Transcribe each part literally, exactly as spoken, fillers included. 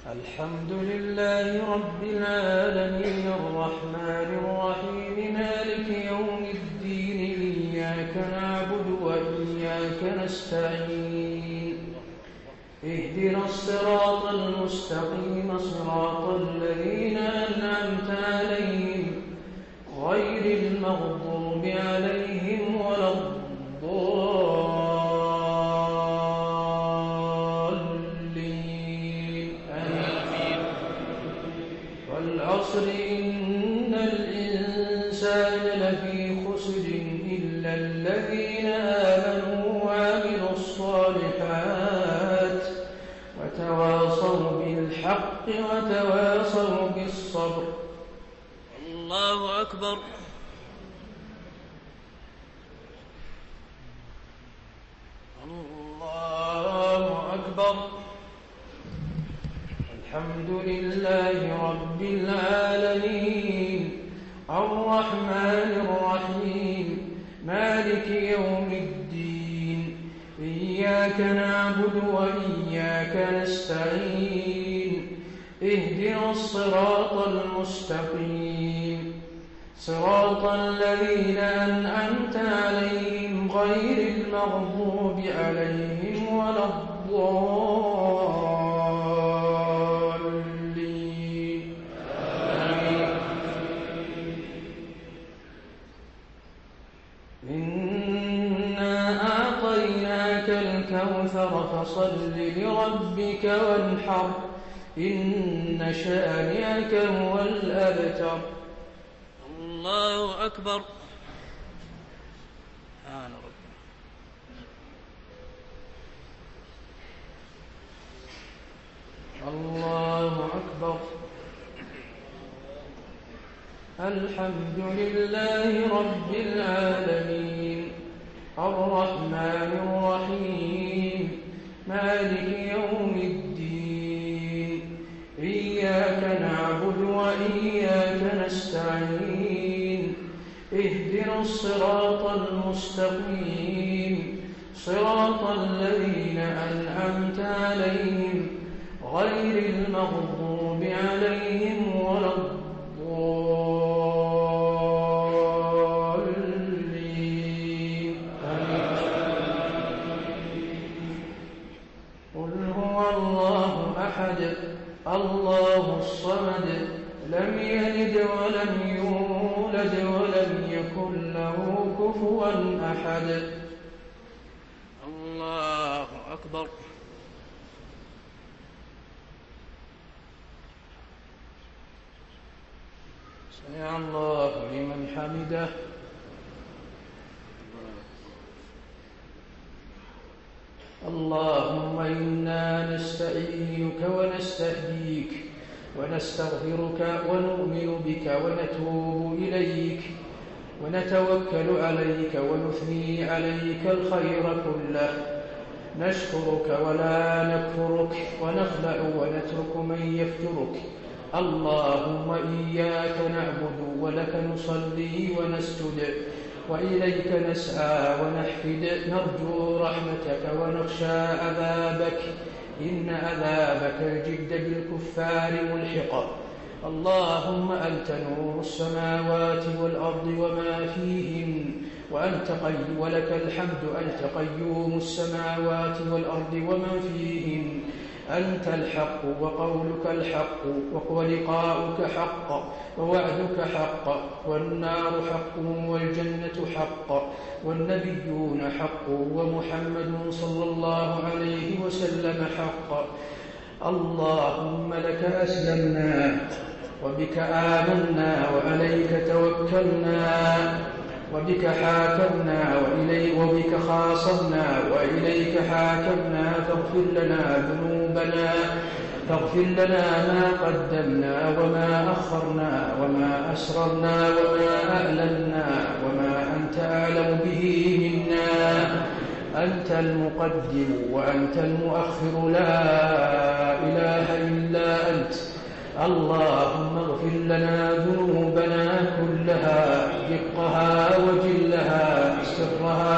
الحمد لله رب العالمين الرحمن الرحيم مالك يوم الدين إياك نعبد وإياك نستعين اهدنا الصراط المستقيم صراط الذين أنعمت عليهم غير المغضوب عليهم ولا الضالين آمين. والعصر إن الإنسان لفي خسر إلا الذين آمنوا وعملوا الصالحات وتواصوا بالحق وتواصوا بالصبر. الله أكبر. الله أكبر. الحمد لله رب العالمين الرحمن الرحيم مالك يوم الدين إياك نعبد وإياك نستعين اهدنا الصراط المستقيم صراط الذين أنعمت عليهم غير المغضوب عليهم ولا الضالين آمين. إنا أعطيناك الكوثر فصل لربك وانحر إن شانئك هو الأبتر. الله أكبر. سبحان ربي. الله أكبر. الحمد لله رب العالمين الرحمن الرحيم مالك يوم الدين إياك نعبد وإياك نستعين اهدنا الصراط المستقيم صراط الذين أنعمت عليهم غير المغضوب عليهم ولا الضالين قل هو الله أحد الله الصمد لم يلد ولم يولد ولم يكن له كفوا أحد. الله أكبر. سمع الله لمن حمده. اللهم إنا نستعينك ونستهديك ونستغفرك ونؤمن بك ونتوب إليك ونتوكل عليك ونثني عليك الخير كله نشكرك ولا نكفرك ونخلع ونترك من يفجرك. اللهم إياك نعبد ولك نصلي ونسجد وإليك نسعى ونحفد نرجو رحمتك ونخشى عذابك إن عذابك الجد بالكفار ملحق. اللهم أنت نور السماوات والأرض وما فيهن وأنت قي ولك الحمد أنت قيوم السماوات والأرض وما فيهن أنت الحق وقولك الحق ولقاؤك حق ووعدك حق والنار حق والجنة حق والنبيون حق ومحمد صلى الله عليه وسلم حق. اللهم لك أسلمنا وبك آمنا وعليك توكلنا وبك حاكمنا وإليك وبك خاصمنا وإليك حاكمنا فاغفر لنا ذنوبنا فاغفر لنا ما قدمنا وما أخرنا وما أسررنا وما أعلنا وما أنت أعلم به منا. أنت المقدم وأنت المؤخر لا إله إلا أنت. اللهم اغفر لنا ذنوبنا كلها دقها وجلها سرها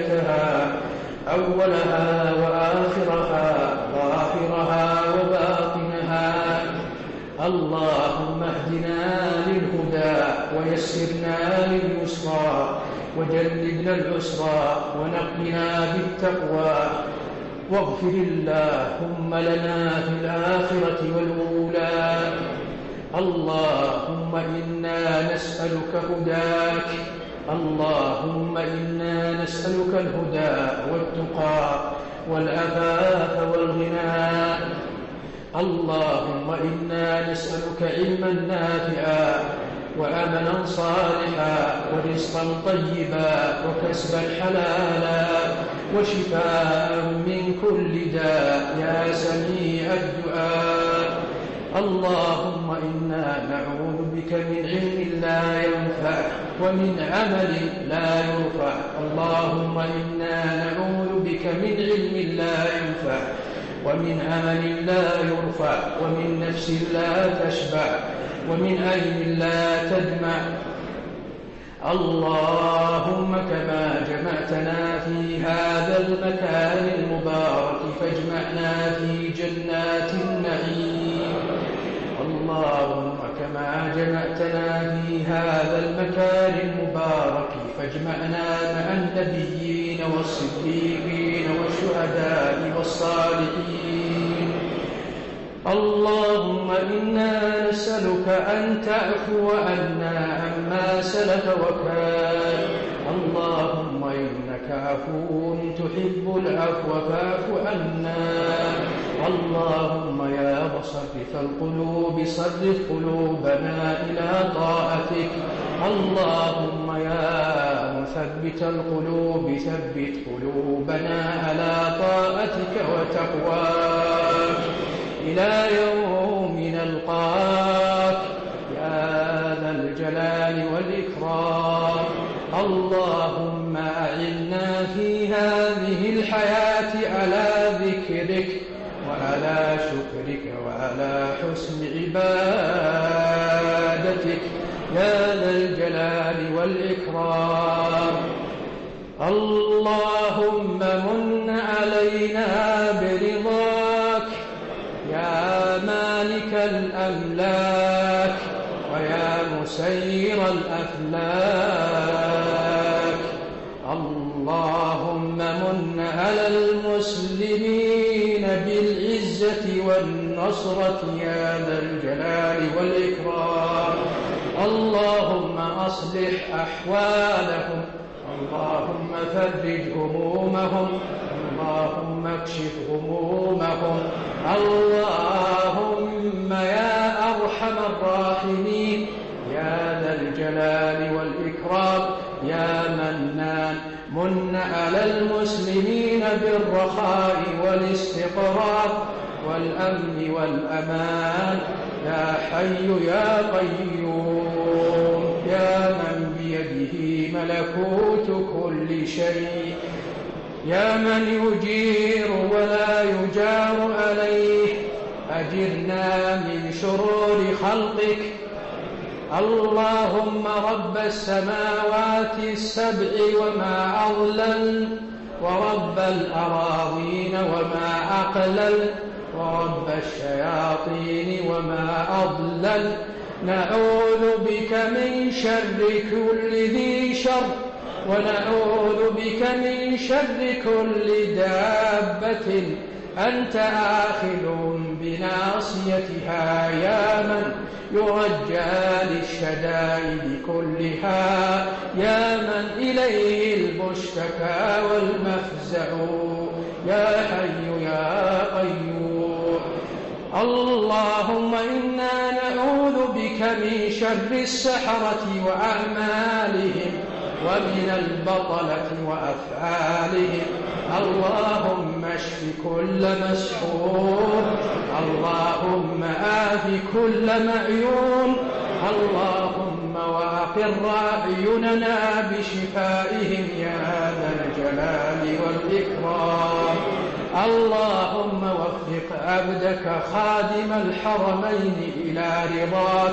وعلانيتها أولها وآخرها ظاهرها وباطنها اللهم اهدنا للهدى ويسرنا لليسرى وجنبنا العسرى ونقنا بالتقوى، واغفر اللهم لنا في الآخرة والأولى. اللهم إنا نسألك هداك، اللهم إنا نسألك الهدى والتقى والعفاف والغنى. اللهم إنا نسألك علما نافعا وعملا صالحا ورزقا طيبا وكسبا حلالا وشفاء من كل داء يا سميع الدعاء. اللهم إنا نعوذ بك من علم لا ينفع ومن عمل لا يرفع. اللهم إنا نعوذ بك من علم لا ينفع ومن عمل لا يرفع ومن نفس لا تشبع ومن عين لا تدمع. اللهم كما جمعتنا في هذا المكان المبارك فاجمعنا في جنات النعيم. اللهم كما جمعتنا في هذا المكان المبارك فاجمعنا مع النبيين والصديقين والشهداء والصالحين. اللهم إنا نسألك أن تعفو عنا عما سلف وكان. اللهم إنك عفو تحب العفو فاعف عنا. اللهم يا مصرف القلوب صرف قلوبنا إلى طاعتك. اللهم يا مثبت القلوب ثبت قلوبنا على طاعتك وتقواك إلى يوم نلقاك يا ذا الجلال والإكرام. اللهم أعنا في هذه الحياة على ذكرك وعلى شكرك وعلى حسن عبادتك يا ذا الجلال والإكرام. اللهم من علينا برضاك يا مالك الأملاك ويا مسير الأفلاك. اللهم من على المسلمين بالعزة والنصرة يا ذا الجلال والإكرام. اللهم أصلح أحوالهم، اللهم فرج همومهم، اللهم اكشف همومهم. اللهم يا أرحم الراحمين يا ذا الجلال والإكرام يا منان من على المسلمين بالرخاء والاستقرار والأمن والأمان يا حي يا قيوم يا من بيده ملكوت كل شيء يا من يجير ولا يجار عليه. أجرنا من شرور خلقك. اللهم رب السماوات السبع وما أضلل ورب الأراضين وما أقلل ورب الشياطين وما أضلل. نعوذ بك من شر كل ذي شر ونعوذ بك من شر كل دابة أنت آخذ بناصيتها يا من يرجى للشدائد كلها يا من إليه المشتكى والمفزع يا حي يا قيوم. اللهم إنا نعوذ بك من شر السحرة وأعمالهم ومن البطلة وأفعالهم. اللهم اشف كل مسحور، اللهم آف كل معيون، اللهم وأقر أعيننا بشفائهم يا ذا الجلال والإكرام. اللهم وفق عبدك خادم الحرمين إلى رضاك.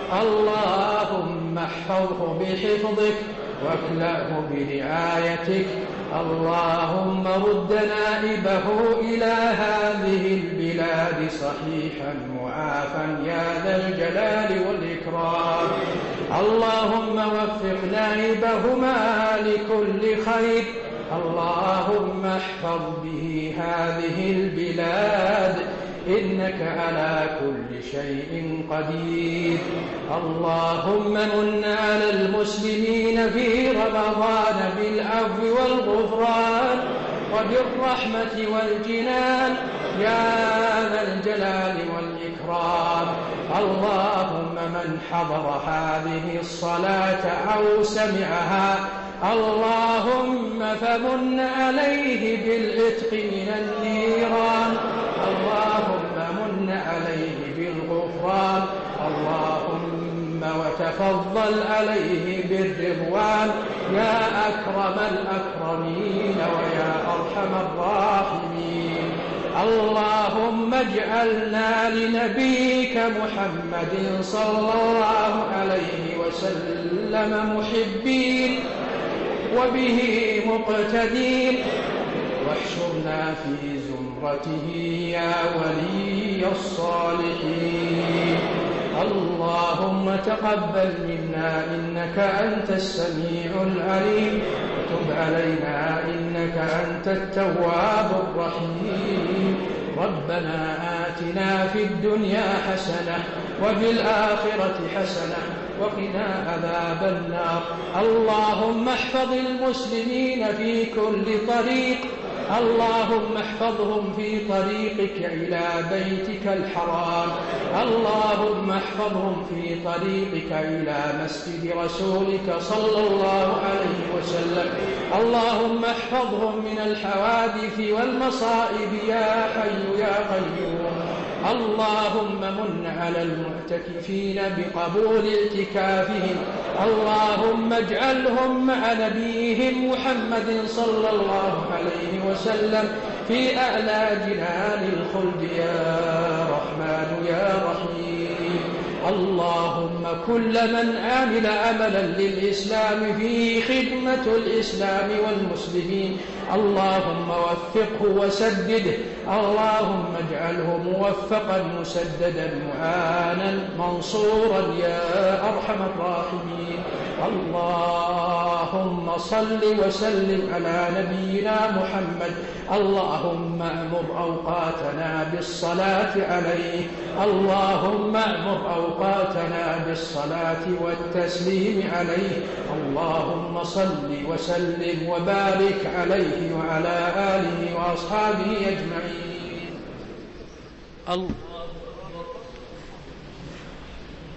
اللهم احفظه بحفظك واكلأه برعايتك. اللهم رد نائبه إلى هذه البلاد صحيحا معافى كفافا يا ذا الجلال والإكرام. اللهم وفق نائبهما لكل خير. اللهم احفظ به هذه البلاد إنك على كل شيء قدير. اللهم من على المسلمين في رمضان بالعفو والغفران وبالرحمة والجنان يا ذا الجلال والإكرام. اللهم من حضر هذه الصلاة أو سمعها اللهم فمن عليه بالعتق من النيران. اللهم من عليه بالغفران. اللهم وتفضل عليه بالرضوان يا أكرم الأكرمين ويا أرحم الراحمين. اللهم اجعلنا لنبيك محمد صلى الله عليه وسلم محبين وبه مقتدين واحشرنا في زمرته يا ولي الصالحين. اللهم تقبل منا إنك أنت السميع العليم وتب علينا إنك أنت التواب الرحيم. ربنا آتنا في الدنيا حسنة وفي الآخرة حسنة وقنا عذاب النار. اللهم احفظ المسلمين في كل طريق. اللهم احفظهم في طريقك إلى بيتك الحرام. اللهم احفظهم في طريقك إلى مسجد رسولك صلى الله عليه وسلم. اللهم احفظهم من الحوادث والمصائب يا حي يا قيوم. اللهم من على المعتكفين بقبول اعتكافهم. اللهم اجعلهم مع نبيهم محمد صلى الله عليه وسلم في أعلى جنان الخلد يا رحمن يا رحيم. اللهم كل من عمل عملا للإسلام في خدمة الإسلام والمسلمين اللهم وفقه وسدده. اللهم اجعله موفقا مسددا معانا منصورا يا أرحم الراحمين. اللهم صل وسلم على نبينا محمد. اللهم أمر أوقاتنا بالصلاة عليه. اللهم أمر أوقاتنا بالصلاة والتسليم عليه. اللهم صل وسلم وبارك عليه وعلى آله وأصحابه أجمعين. الله